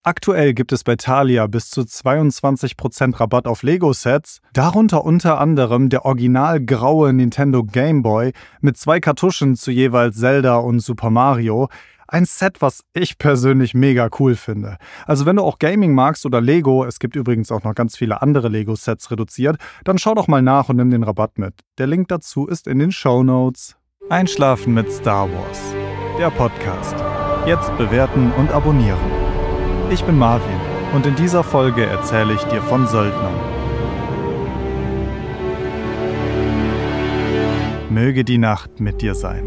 Aktuell gibt es bei Thalia bis zu 22% Rabatt auf Lego-Sets, darunter unter anderem der original graue Nintendo Game Boy mit 2 Kartuschen zu jeweils Zelda und Super Mario. Ein Set, was ich persönlich mega cool finde. Also wenn du auch Gaming magst oder Lego, es gibt übrigens auch noch ganz viele andere Lego-Sets reduziert, dann schau doch mal nach und nimm den Rabatt mit. Der Link dazu ist in den Shownotes. Einschlafen mit Star Wars. Der Podcast. Jetzt bewerten und abonnieren. Ich bin Marvin und in dieser Folge erzähle ich dir von Söldnern. Möge die Nacht mit dir sein.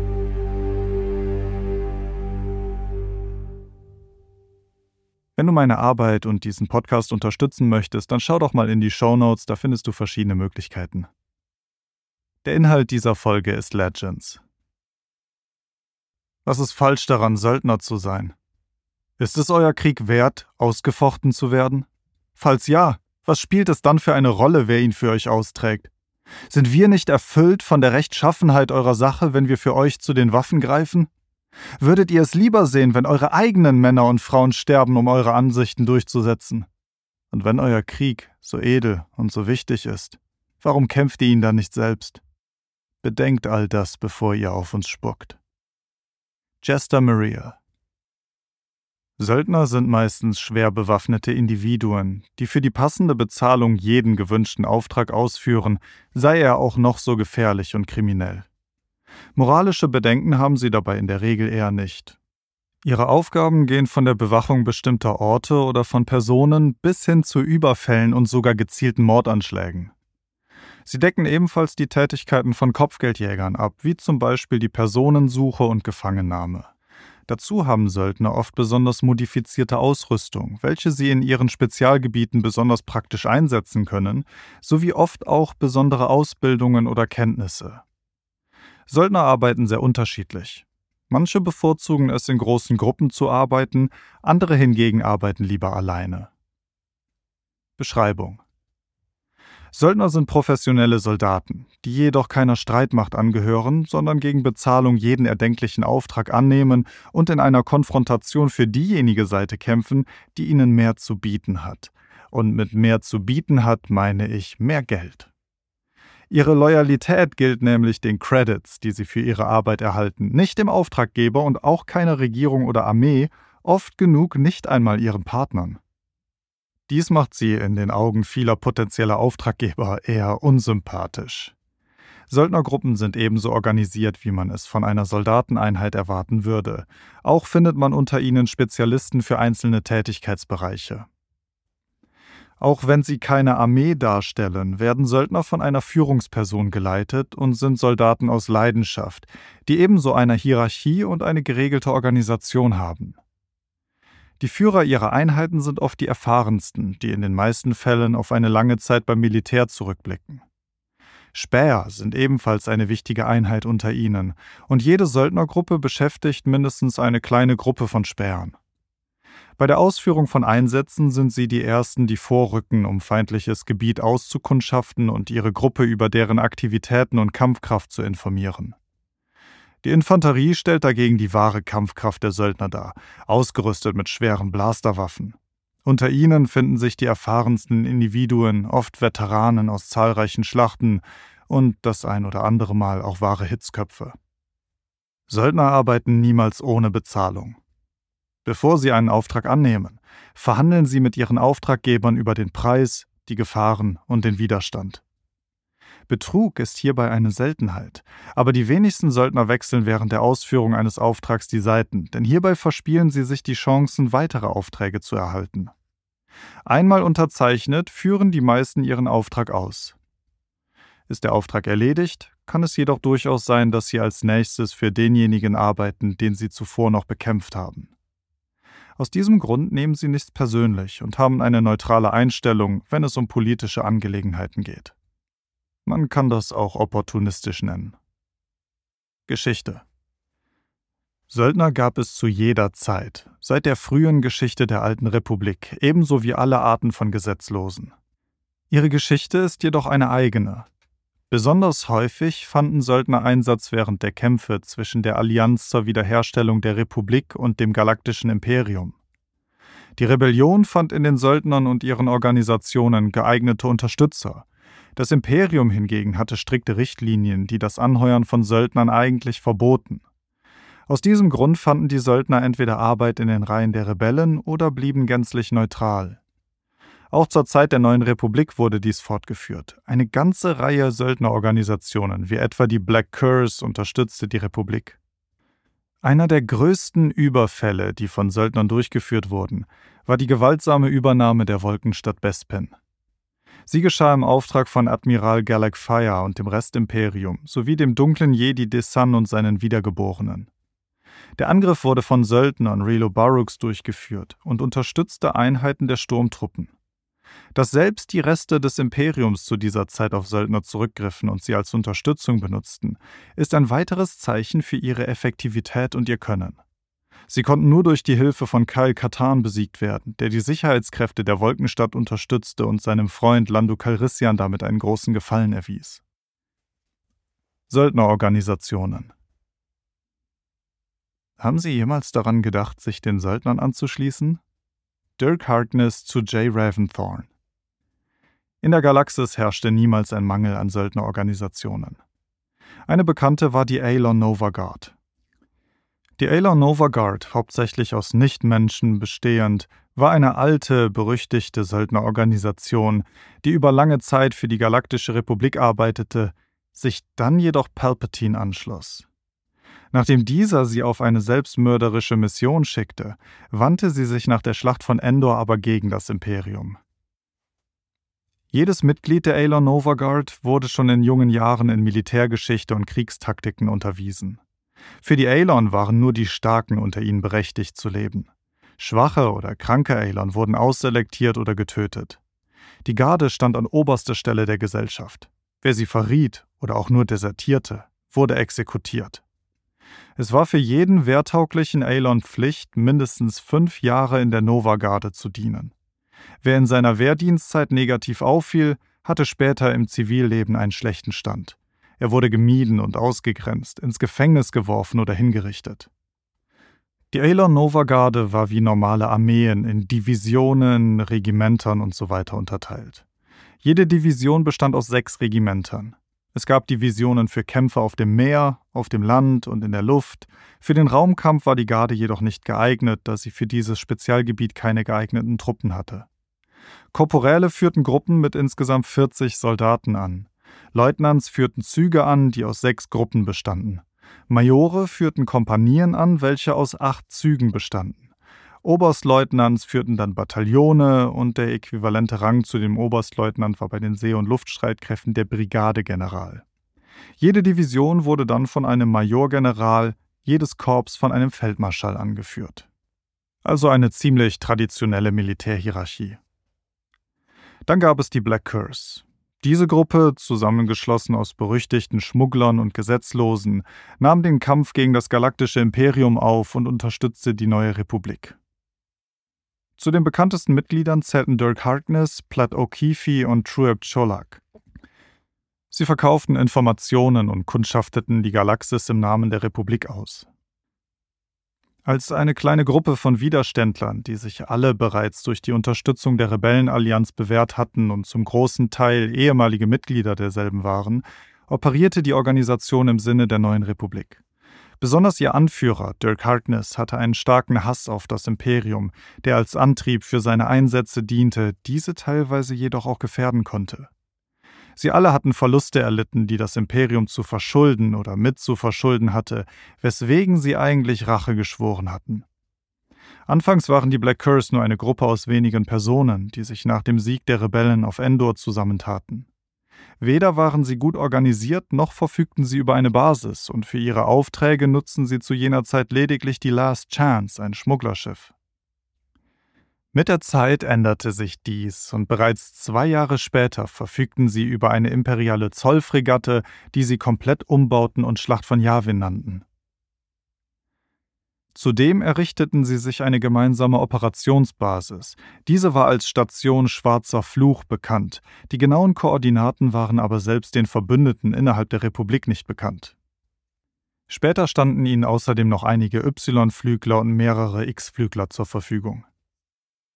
Wenn du meine Arbeit und diesen Podcast unterstützen möchtest, dann schau doch mal in die Shownotes, da findest du verschiedene Möglichkeiten. Der Inhalt dieser Folge ist Legends. Was ist falsch daran, Söldner zu sein? Ist es euer Krieg wert, ausgefochten zu werden? Falls ja, was spielt es dann für eine Rolle, wer ihn für euch austrägt? Sind wir nicht erfüllt von der Rechtschaffenheit eurer Sache, wenn wir für euch zu den Waffen greifen? Würdet ihr es lieber sehen, wenn eure eigenen Männer und Frauen sterben, um eure Ansichten durchzusetzen? Und wenn euer Krieg so edel und so wichtig ist, warum kämpft ihr ihn dann nicht selbst? Bedenkt all das, bevor ihr auf uns spuckt. Jester Muriel. Söldner sind meistens schwer bewaffnete Individuen, die für die passende Bezahlung jeden gewünschten Auftrag ausführen, sei er auch noch so gefährlich und kriminell. Moralische Bedenken haben sie dabei in der Regel eher nicht. Ihre Aufgaben gehen von der Bewachung bestimmter Orte oder von Personen bis hin zu Überfällen und sogar gezielten Mordanschlägen. Sie decken ebenfalls die Tätigkeiten von Kopfgeldjägern ab, wie zum Beispiel die Personensuche und Gefangennahme. Dazu haben Söldner oft besonders modifizierte Ausrüstung, welche sie in ihren Spezialgebieten besonders praktisch einsetzen können, sowie oft auch besondere Ausbildungen oder Kenntnisse. Söldner arbeiten sehr unterschiedlich. Manche bevorzugen es, in großen Gruppen zu arbeiten, andere hingegen arbeiten lieber alleine. Beschreibung: Söldner sind professionelle Soldaten, die jedoch keiner Streitmacht angehören, sondern gegen Bezahlung jeden erdenklichen Auftrag annehmen und in einer Konfrontation für diejenige Seite kämpfen, die ihnen mehr zu bieten hat. Und mit mehr zu bieten hat meine ich mehr Geld. Ihre Loyalität gilt nämlich den Credits, die sie für ihre Arbeit erhalten, nicht dem Auftraggeber und auch keiner Regierung oder Armee, oft genug nicht einmal ihren Partnern. Dies macht sie in den Augen vieler potenzieller Auftraggeber eher unsympathisch. Söldnergruppen sind ebenso organisiert, wie man es von einer Soldateneinheit erwarten würde. Auch findet man unter ihnen Spezialisten für einzelne Tätigkeitsbereiche. Auch wenn sie keine Armee darstellen, werden Söldner von einer Führungsperson geleitet und sind Soldaten aus Leidenschaft, die ebenso eine Hierarchie und eine geregelte Organisation haben. Die Führer ihrer Einheiten sind oft die erfahrensten, die in den meisten Fällen auf eine lange Zeit beim Militär zurückblicken. Späher sind ebenfalls eine wichtige Einheit unter ihnen, und jede Söldnergruppe beschäftigt mindestens eine kleine Gruppe von Spähern. Bei der Ausführung von Einsätzen sind sie die Ersten, die vorrücken, um feindliches Gebiet auszukundschaften und ihre Gruppe über deren Aktivitäten und Kampfkraft zu informieren. Die Infanterie stellt dagegen die wahre Kampfkraft der Söldner dar, ausgerüstet mit schweren Blasterwaffen. Unter ihnen finden sich die erfahrensten Individuen, oft Veteranen aus zahlreichen Schlachten und das ein oder andere Mal auch wahre Hitzköpfe. Söldner arbeiten niemals ohne Bezahlung. Bevor sie einen Auftrag annehmen, verhandeln sie mit ihren Auftraggebern über den Preis, die Gefahren und den Widerstand. Betrug ist hierbei eine Seltenheit, aber die wenigsten Söldner wechseln während der Ausführung eines Auftrags die Seiten, denn hierbei verspielen sie sich die Chancen, weitere Aufträge zu erhalten. Einmal unterzeichnet, führen die meisten ihren Auftrag aus. Ist der Auftrag erledigt, kann es jedoch durchaus sein, dass sie als nächstes für denjenigen arbeiten, den sie zuvor noch bekämpft haben. Aus diesem Grund nehmen sie nichts persönlich und haben eine neutrale Einstellung, wenn es um politische Angelegenheiten geht. Man kann das auch opportunistisch nennen. Geschichte: Söldner gab es zu jeder Zeit, seit der frühen Geschichte der alten Republik, ebenso wie alle Arten von Gesetzlosen. Ihre Geschichte ist jedoch eine eigene. Besonders häufig fanden Söldner Einsatz während der Kämpfe zwischen der Allianz zur Wiederherstellung der Republik und dem Galaktischen Imperium. Die Rebellion fand in den Söldnern und ihren Organisationen geeignete Unterstützer. Das Imperium hingegen hatte strikte Richtlinien, die das Anheuern von Söldnern eigentlich verboten. Aus diesem Grund fanden die Söldner entweder Arbeit in den Reihen der Rebellen oder blieben gänzlich neutral. Auch zur Zeit der Neuen Republik wurde dies fortgeführt. Eine ganze Reihe Söldnerorganisationen, wie etwa die Black Curse, unterstützte die Republik. Einer der größten Überfälle, die von Söldnern durchgeführt wurden, war die gewaltsame Übernahme der Wolkenstadt Bespin. Sie geschah im Auftrag von Admiral Galak Fire und dem Restimperium sowie dem dunklen Jedi Desan und seinen Wiedergeborenen. Der Angriff wurde von Söldnern Relo Baruchs durchgeführt und unterstützte Einheiten der Sturmtruppen. Dass selbst die Reste des Imperiums zu dieser Zeit auf Söldner zurückgriffen und sie als Unterstützung benutzten, ist ein weiteres Zeichen für ihre Effektivität und ihr Können. Sie konnten nur durch die Hilfe von Kyle Katarn besiegt werden, der die Sicherheitskräfte der Wolkenstadt unterstützte und seinem Freund Lando Calrissian damit einen großen Gefallen erwies. Söldnerorganisationen. Haben Sie jemals daran gedacht, sich den Söldnern anzuschließen? Dirk Harkness zu Jay Raventhorn. In der Galaxis herrschte niemals ein Mangel an Söldnerorganisationen. Eine bekannte war die Aelon Nova Guard. Die Aelon Nova Guard, hauptsächlich aus Nichtmenschen bestehend, war eine alte, berüchtigte Söldnerorganisation, die über lange Zeit für die Galaktische Republik arbeitete, sich dann jedoch Palpatine anschloss. Nachdem dieser sie auf eine selbstmörderische Mission schickte, wandte sie sich nach der Schlacht von Endor aber gegen das Imperium. Jedes Mitglied der Aelon Nova Guard wurde schon in jungen Jahren in Militärgeschichte und Kriegstaktiken unterwiesen. Für die Aelon waren nur die Starken unter ihnen berechtigt zu leben. Schwache oder kranke Aelon wurden ausselektiert oder getötet. Die Garde stand an oberster Stelle der Gesellschaft. Wer sie verriet oder auch nur desertierte, wurde exekutiert. Es war für jeden wehrtauglichen Aelon Pflicht, mindestens 5 Jahre in der Nova-Garde zu dienen. Wer in seiner Wehrdienstzeit negativ auffiel, hatte später im Zivilleben einen schlechten Stand. Er wurde gemieden und ausgegrenzt, ins Gefängnis geworfen oder hingerichtet. Die Aelon Nova Garde war wie normale Armeen in Divisionen, Regimentern usw. unterteilt. Jede Division bestand aus 6 Regimentern. Es gab Divisionen für Kämpfe auf dem Meer, auf dem Land und in der Luft. Für den Raumkampf war die Garde jedoch nicht geeignet, da sie für dieses Spezialgebiet keine geeigneten Truppen hatte. Korporäle führten Gruppen mit insgesamt 40 Soldaten an. Leutnants führten Züge an, die aus 6 Gruppen bestanden. Majore führten Kompanien an, welche aus 8 Zügen bestanden. Oberstleutnants führten dann Bataillone und der äquivalente Rang zu dem Oberstleutnant war bei den See- und Luftstreitkräften der Brigadegeneral. Jede Division wurde dann von einem Majorgeneral, jedes Korps von einem Feldmarschall angeführt. Also eine ziemlich traditionelle Militärhierarchie. Dann gab es die Black Curse. Diese Gruppe, zusammengeschlossen aus berüchtigten Schmugglern und Gesetzlosen, nahm den Kampf gegen das galaktische Imperium auf und unterstützte die neue Republik. Zu den bekanntesten Mitgliedern zählten Dirk Harkness, Platt O'Keefe und Trueb Cholak. Sie verkauften Informationen und kundschafteten die Galaxis im Namen der Republik aus. Als eine kleine Gruppe von Widerständlern, die sich alle bereits durch die Unterstützung der Rebellenallianz bewährt hatten und zum großen Teil ehemalige Mitglieder derselben waren, operierte die Organisation im Sinne der neuen Republik. Besonders ihr Anführer, Dirk Harkness, hatte einen starken Hass auf das Imperium, der als Antrieb für seine Einsätze diente, diese teilweise jedoch auch gefährden konnte. Sie alle hatten Verluste erlitten, die das Imperium zu verschulden oder mit zu verschulden hatte, weswegen sie eigentlich Rache geschworen hatten. Anfangs waren die Black Curse nur eine Gruppe aus wenigen Personen, die sich nach dem Sieg der Rebellen auf Endor zusammentaten. Weder waren sie gut organisiert, noch verfügten sie über eine Basis, und für ihre Aufträge nutzten sie zu jener Zeit lediglich die Last Chance, ein Schmugglerschiff. Mit der Zeit änderte sich dies, und bereits 2 Jahre später verfügten sie über eine imperiale Zollfregatte, die sie komplett umbauten und Schlacht von Yavin nannten. Zudem errichteten sie sich eine gemeinsame Operationsbasis. Diese war als Station Schwarzer Fluch bekannt. Die genauen Koordinaten waren aber selbst den Verbündeten innerhalb der Republik nicht bekannt. Später standen ihnen außerdem noch einige Y-Flügler und mehrere X-Flügler zur Verfügung.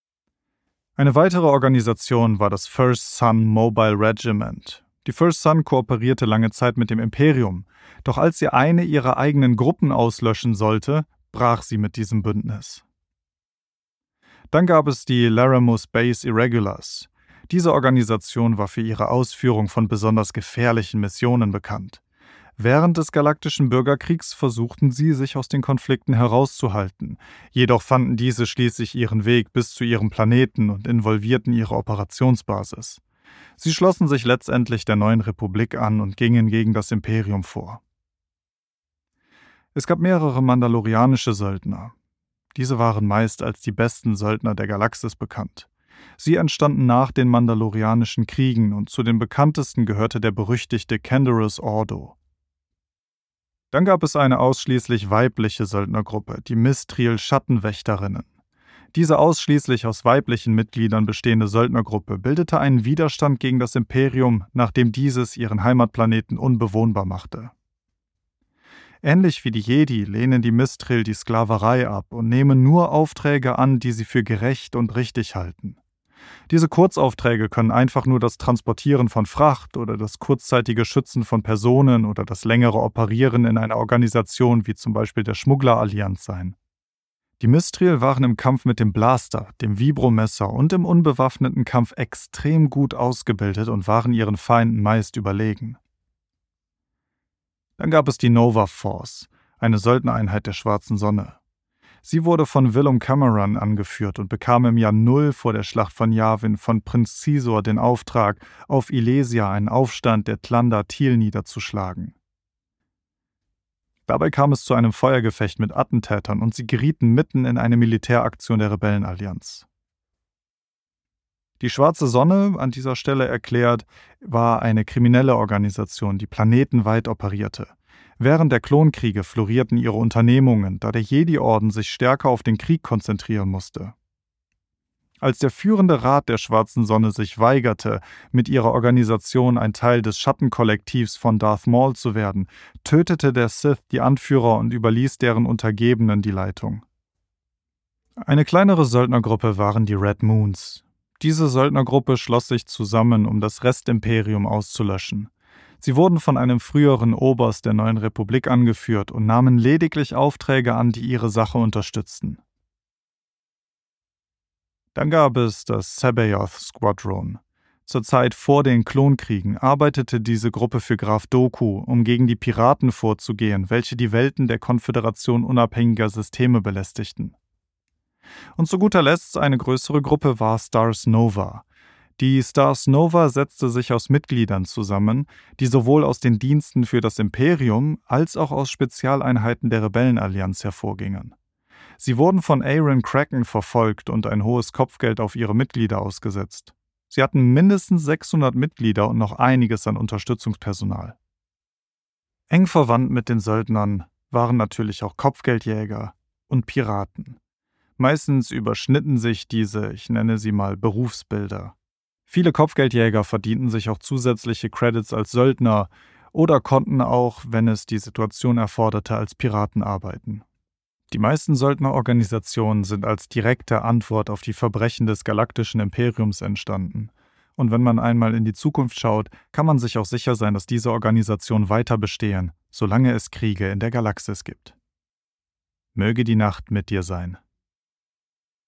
Eine weitere Organisation war das First Sun Mobile Regiment. Die First Sun kooperierte lange Zeit mit dem Imperium, doch als sie eine ihrer eigenen Gruppen auslöschen sollte, brach sie mit diesem Bündnis. Dann gab es die Laramus Base Irregulars. Diese Organisation war für ihre Ausführung von besonders gefährlichen Missionen bekannt. Während des Galaktischen Bürgerkriegs versuchten sie, sich aus den Konflikten herauszuhalten. Jedoch fanden diese schließlich ihren Weg bis zu ihrem Planeten und involvierten ihre Operationsbasis. Sie schlossen sich letztendlich der neuen Republik an und gingen gegen das Imperium vor. Es gab mehrere mandalorianische Söldner. Diese waren meist als die besten Söldner der Galaxis bekannt. Sie entstanden nach den Mandalorianischen Kriegen und zu den bekanntesten gehörte der berüchtigte Canderous Ordo. Dann gab es eine ausschließlich weibliche Söldnergruppe, die Mystriel Schattenwächterinnen. Diese ausschließlich aus weiblichen Mitgliedern bestehende Söldnergruppe bildete einen Widerstand gegen das Imperium, nachdem dieses ihren Heimatplaneten unbewohnbar machte. Ähnlich wie die Jedi lehnen die Mystriel die Sklaverei ab und nehmen nur Aufträge an, die sie für gerecht und richtig halten. Diese Kurzaufträge können einfach nur das Transportieren von Fracht oder das kurzzeitige Schützen von Personen oder das längere Operieren in einer Organisation wie zum Beispiel der Schmugglerallianz sein. Die Mystriel waren im Kampf mit dem Blaster, dem Vibromesser und im unbewaffneten Kampf extrem gut ausgebildet und waren ihren Feinden meist überlegen. Dann gab es die Nova Force, eine Söldnereinheit der Schwarzen Sonne. Sie wurde von Willem Cameron angeführt und bekam im Jahr 0 vor der Schlacht von Yavin von Prinz Caesar den Auftrag, auf Ilesia einen Aufstand der Tlander Thiel niederzuschlagen. Dabei kam es zu einem Feuergefecht mit Attentätern und sie gerieten mitten in eine Militäraktion der Rebellenallianz. Die Schwarze Sonne, an dieser Stelle erklärt, war eine kriminelle Organisation, die planetenweit operierte. Während der Klonkriege florierten ihre Unternehmungen, da der Jedi-Orden sich stärker auf den Krieg konzentrieren musste. Als der führende Rat der Schwarzen Sonne sich weigerte, mit ihrer Organisation ein Teil des Schattenkollektivs von Darth Maul zu werden, tötete der Sith die Anführer und überließ deren Untergebenen die Leitung. Eine kleinere Söldnergruppe waren die Red Moons. Diese Söldnergruppe schloss sich zusammen, um das Restimperium auszulöschen. Sie wurden von einem früheren Oberst der neuen Republik angeführt und nahmen lediglich Aufträge an, die ihre Sache unterstützten. Dann gab es das C'baoth Squadron. Zur Zeit vor den Klonkriegen arbeitete diese Gruppe für Graf Dooku, um gegen die Piraten vorzugehen, welche die Welten der Konföderation unabhängiger Systeme belästigten. Und zu guter Letzt eine größere Gruppe war Stars Nova. Die Stars Nova setzte sich aus Mitgliedern zusammen, die sowohl aus den Diensten für das Imperium als auch aus Spezialeinheiten der Rebellenallianz hervorgingen. Sie wurden von Aaron Kraken verfolgt und ein hohes Kopfgeld auf ihre Mitglieder ausgesetzt. Sie hatten mindestens 600 Mitglieder und noch einiges an Unterstützungspersonal. Eng verwandt mit den Söldnern waren natürlich auch Kopfgeldjäger und Piraten. Meistens überschnitten sich diese, ich nenne sie mal Berufsbilder. Viele Kopfgeldjäger verdienten sich auch zusätzliche Credits als Söldner oder konnten auch, wenn es die Situation erforderte, als Piraten arbeiten. Die meisten Söldnerorganisationen sind als direkte Antwort auf die Verbrechen des galaktischen Imperiums entstanden. Und wenn man einmal in die Zukunft schaut, kann man sich auch sicher sein, dass diese Organisationen weiter bestehen, solange es Kriege in der Galaxis gibt. Möge die Nacht mit dir sein.